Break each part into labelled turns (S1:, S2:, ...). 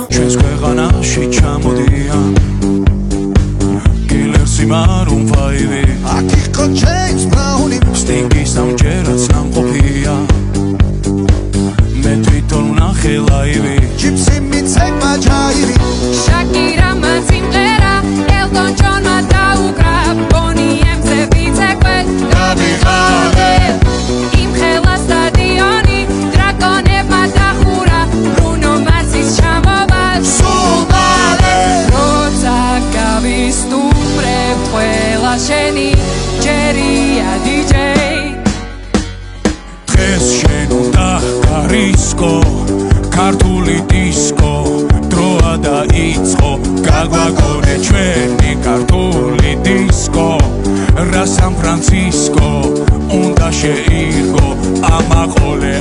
S1: ჩვენს ქვეყანაში ჩამოდიან კილერსი მარუნ ფაივი
S2: აქ იყო ჯეიმს ბრაუნი
S1: სტინგის ამჯერად სამყოფია მე თვითონ ვნახე ლაივი
S2: ჯიპსი მიცემა ჯაივი
S3: შაკირამა სიმღერა ელტონ ჯონმა დაუკრა ბონი ემზე ვიცეკვე
S2: დავიღალე
S3: იმ ხელა სტადიონი დრაკონებმა დახურა ბრუნო მარსის ჩამოვა
S2: სულ მალე
S3: როცა გავისტუმრებ ყველა შენი ჯერია დიჯეი
S1: დღეს შენ უნდა გარისკო ქართული დისკო დროა დაიწყო გაგვაგონე ჩვენი ქართული დისკო რა სან ფრანცისკო უნდა შეირგო ამაყოლე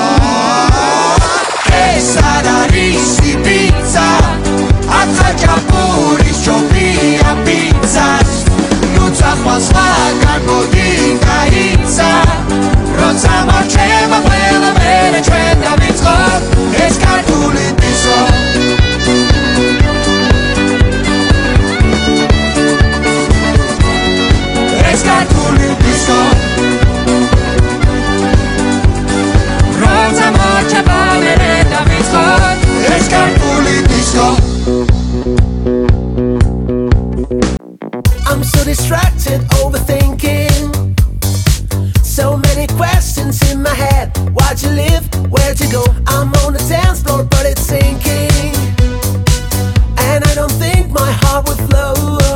S2: ეს არ არის პიცა აქ ხაჭაპურის ჯობია პიცას ნუ წახვალ სხვაგან მოდი გაიცა როცა მარჩება ყველა მერე ჩვენ დავიწყოთ ეს ქართული დისკო ეს ქართული დისკო როცა მარჩება მერე დავიწყოთ ეს ქართული დისკო
S4: I'm so distracted, overthinking. So many questions in my head. Why'd you leave? Where'd you go? I'm on the dance floor, but it's sinking. And I don't think my heart would flow.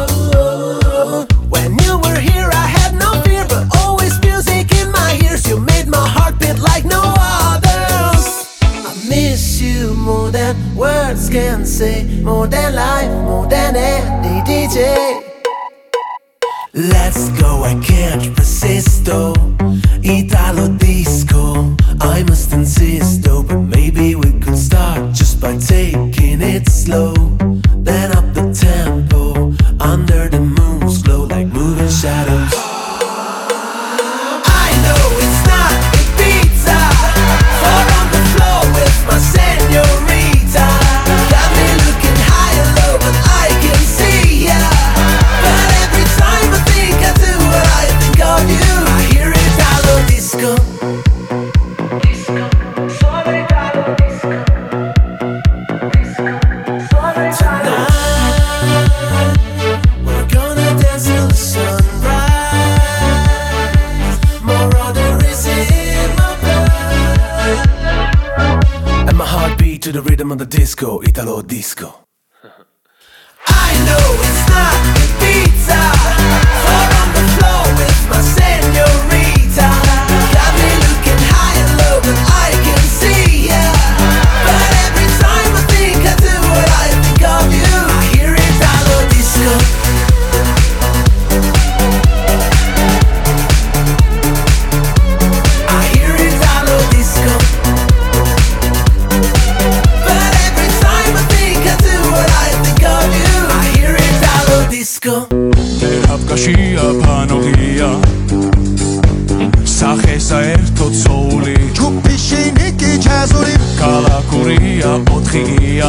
S4: When you were here, I had no fear, but always music in my ears. You made my heart beat like no others. I miss you more than words can say, more than life, more than any DJ. Let's go, I can't resist, oh Italo disco, I must insist, oh but maybe we could start just by taking it slow. Then up the tempo, under the moon's glow like moving shadows. I know it's not a pizza, for on the floor with my señorita. Got me looking high and low, but I can see ya. But every time I think I do what I think of you, I hear Italo disco. Tonight we're gonna dance till the sunrise. More other is in my blood, and my heart beat to the rhythm of the disco, Italo disco. I know it's not a pizza, for on the floor with my señorita. Got me looking high and low, but I can see ya. But every time I think I do what I think of you, I hear Italo disco. I hear Italo disco. But every time I think I do what I think of you, I hear Italo disco.
S1: აფკაშია ფანოგია სახე საერთოდ სოული
S2: ჯგუფი შინიკი ჯაზური
S1: კალაკურია ოთხია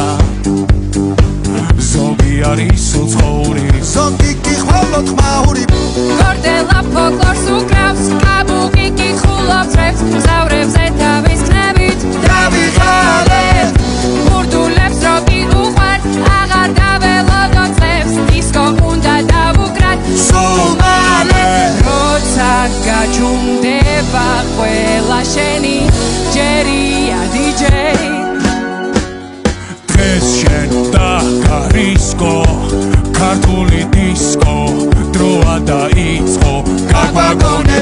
S1: ზოგი არის უცხოური
S2: ზოგი კი ხვალოთ მაური
S3: გორდელა ფოლკლორს უკრავს კაბუკი კი ხულობებს მგზავრებზე თავის ქნებით
S2: დავიღალე
S3: ბურდულებს როკი უყვარ აღარ დაველოდოცებს დისკო უნდა დავუკრათ
S2: სულ მალე
S3: როცა გაჩუმდება ყველა შენი ჯერია დიჯეი
S1: დღეს შენ უნდა გარისკო ქართული დისკო დროა დაიწყო გაგვაგონე